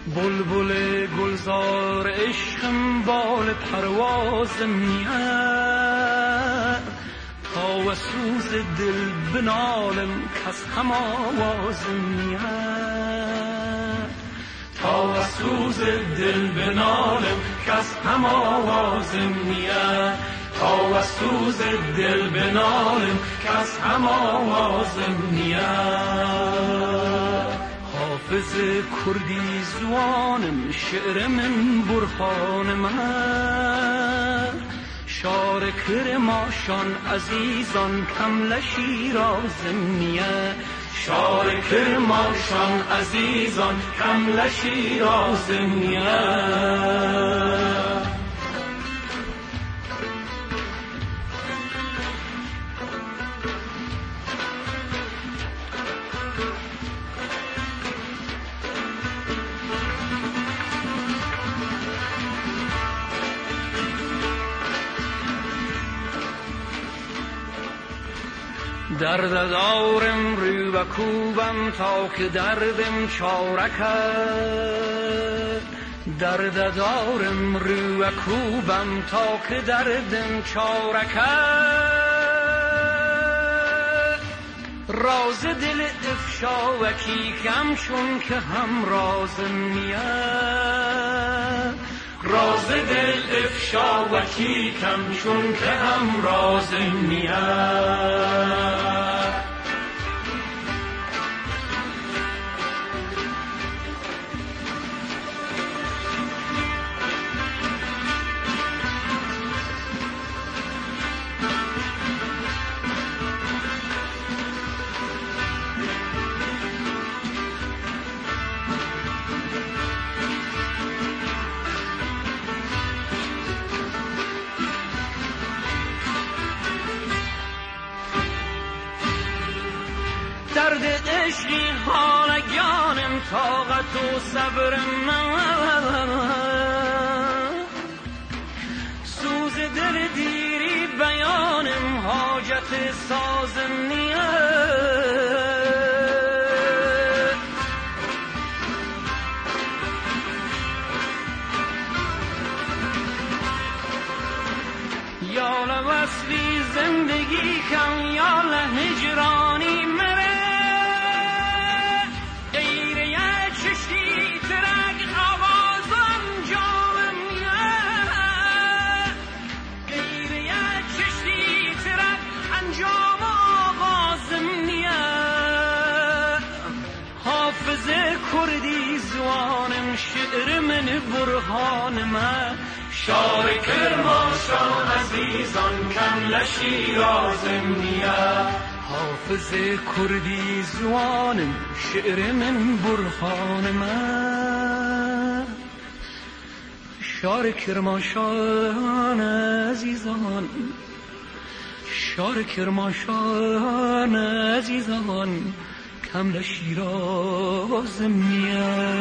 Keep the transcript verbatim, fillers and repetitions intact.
بلبل گلزار عشقم بال پرواز میاد تا و سوز دل بنالم کس هم آواز میاد تا و سوز دل بنالم کس هم آواز میاد تا و سوز دل بنالم کس هم آواز میاد حافظ کردی زوانم شعر من برهان من شار کرماشان عزیزان کمل شیراز میه شار کرماشان عزیزان کمل شیراز میه درد دارم رو و کوبم تا که دردم چارکه درد دارم رو و کوبم تا که دردم چارکه راز دل افشا و کیکم چون که هم رازم میاد راز دل افشا و کیکم چون که هم رازم میاد درد عشقی حالگانم طاقت و صبر من سوز دل دیری بیانم حاجت سازم نیست یا لوصلی زندگی کم یا لهجرانی مره کردی زوانم شعر من برهان من شار کرماشان عزیزان کمل شیرازم نیا حافظ کردی زوانم شعر من برهان من شار کرماشان عزیزان شار کرماشان عزیزان کمل شیراز میاد